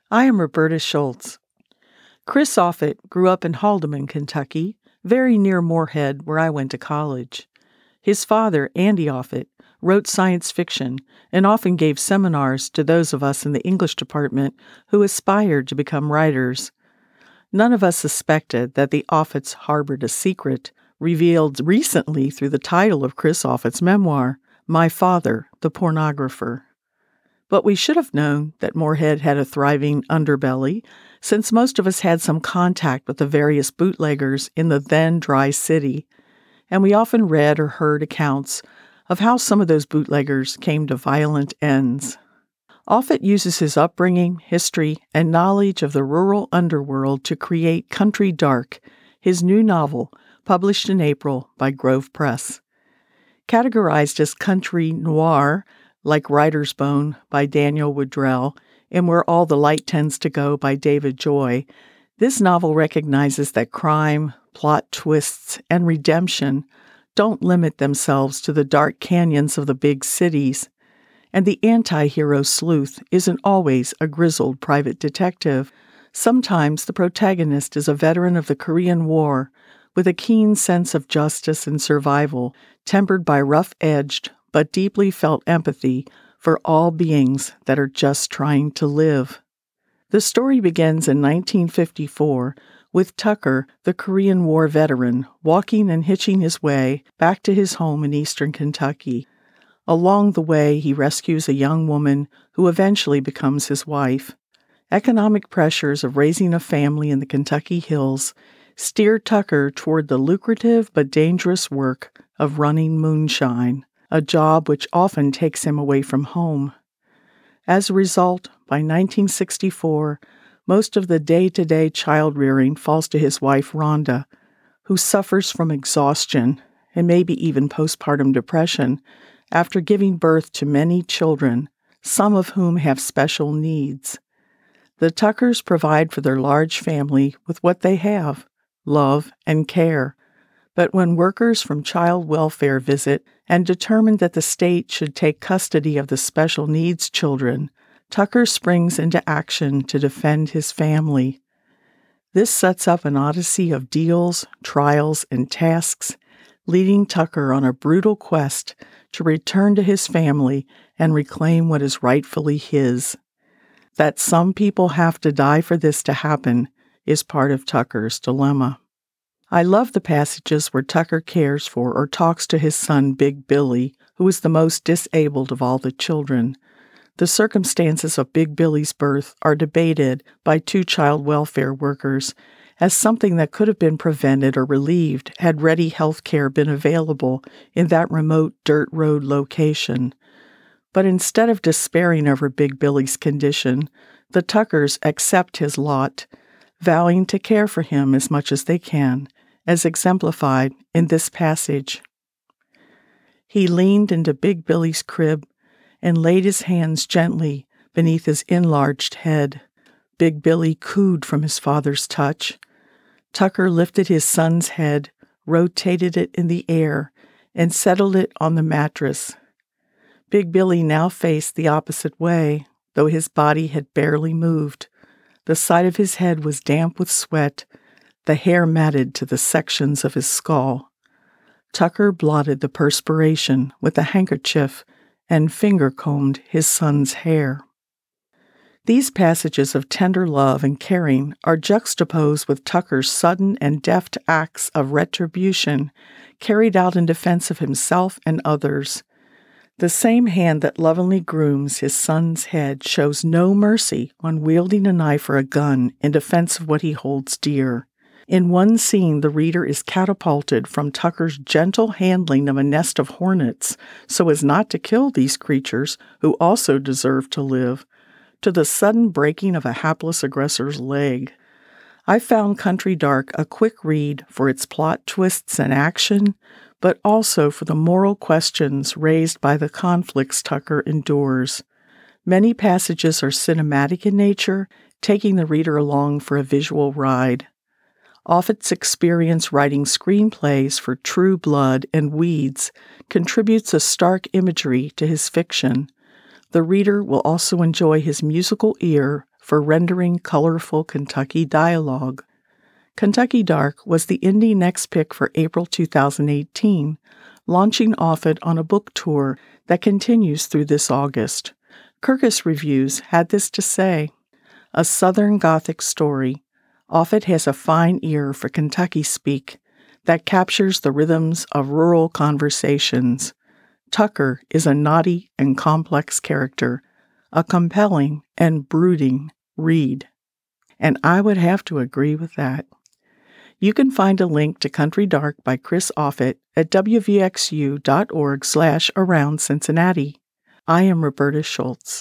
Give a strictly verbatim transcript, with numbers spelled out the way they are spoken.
I am Roberta Schultz. Chris Offutt grew up in Haldeman, Kentucky, very near Moorhead, where I went to college. His father, Andy Offutt, wrote science fiction and often gave seminars to those of us in the English department who aspired to become writers. None of us suspected that the Offutts harbored a secret, revealed recently through the title of Chris Offutt's memoir, My Father, the Pornographer. But we should have known that Moorhead had a thriving underbelly, since most of us had some contact with the various bootleggers in the then dry city, and we often read or heard accounts of how some of those bootleggers came to violent ends. Offutt uses his upbringing, history, and knowledge of the rural underworld to create Country Dark, his new novel, published in April by Grove Press. Categorized as country noir, like Writer's Bone by Daniel Woodrell, and Where All the Light Tends to Go by David Joy, this novel recognizes that crime, plot twists, and redemption don't limit themselves to the dark canyons of the big cities, and the anti-hero sleuth isn't always a grizzled private detective. Sometimes the protagonist is a veteran of the Korean War with a keen sense of justice and survival, tempered by rough-edged but deeply felt empathy for all beings that are just trying to live. The story begins in nineteen fifty-four with Tucker, the Korean War veteran, walking and hitching his way back to his home in eastern Kentucky. Along the way, he rescues a young woman who eventually becomes his wife. Economic pressures of raising a family in the Kentucky hills steer Tucker toward the lucrative but dangerous work of running moonshine, a job which often takes him away from home. As a result, by nineteen sixty-four, most of the day-to-day child-rearing falls to his wife, Rhonda, who suffers from exhaustion and maybe even postpartum depression after giving birth to many children, some of whom have special needs. The Tuckers provide for their large family with what they have, love and care. But when workers from child welfare visit and determine that the state should take custody of the special needs children, Tucker springs into action to defend his family. This sets up an odyssey of deals, trials, and tasks, leading Tucker on a brutal quest to return to his family and reclaim what is rightfully his. That some people have to die for this to happen is part of Tucker's dilemma. I love the passages where Tucker cares for or talks to his son, Big Billy, who is the most disabled of all the children. The circumstances of Big Billy's birth are debated by two child welfare workers as something that could have been prevented or relieved had ready health care been available in that remote dirt road location. But instead of despairing over Big Billy's condition, the Tuckers accept his lot, vowing to care for him as much as they can, as exemplified in this passage. He leaned into Big Billy's crib and laid his hands gently beneath his enlarged head. Big Billy cooed from his father's touch. Tucker lifted his son's head, rotated it in the air, and settled it on the mattress. Big Billy now faced the opposite way, though his body had barely moved. The side of his head was damp with sweat, the hair matted to the sections of his skull. Tucker blotted the perspiration with a handkerchief and finger-combed his son's hair. These passages of tender love and caring are juxtaposed with Tucker's sudden and deft acts of retribution carried out in defense of himself and others. The same hand that lovingly grooms his son's head shows no mercy on wielding a knife or a gun in defense of what he holds dear. In one scene, the reader is catapulted from Tucker's gentle handling of a nest of hornets so as not to kill these creatures who also deserve to live, to the sudden breaking of a hapless aggressor's leg. I found Country Dark a quick read for its plot twists and action, but also for the moral questions raised by the conflicts Tucker endures. Many passages are cinematic in nature, taking the reader along for a visual ride. Offutt's experience writing screenplays for True Blood and Weeds contributes a stark imagery to his fiction. The reader will also enjoy his musical ear for rendering colorful Kentucky dialogue. Kentucky Dark was the indie next pick for April two thousand eighteen, launching Offutt on a book tour that continues through this August. Kirkus Reviews had this to say: a Southern Gothic story, Offutt has a fine ear for Kentucky speak that captures the rhythms of rural conversations. Tucker is a naughty and complex character, a compelling and brooding read. And I would have to agree with that. You can find a link to Country Dark by Chris Offutt at w v x u dot org slash around Cincinnati. I am Roberta Schultz.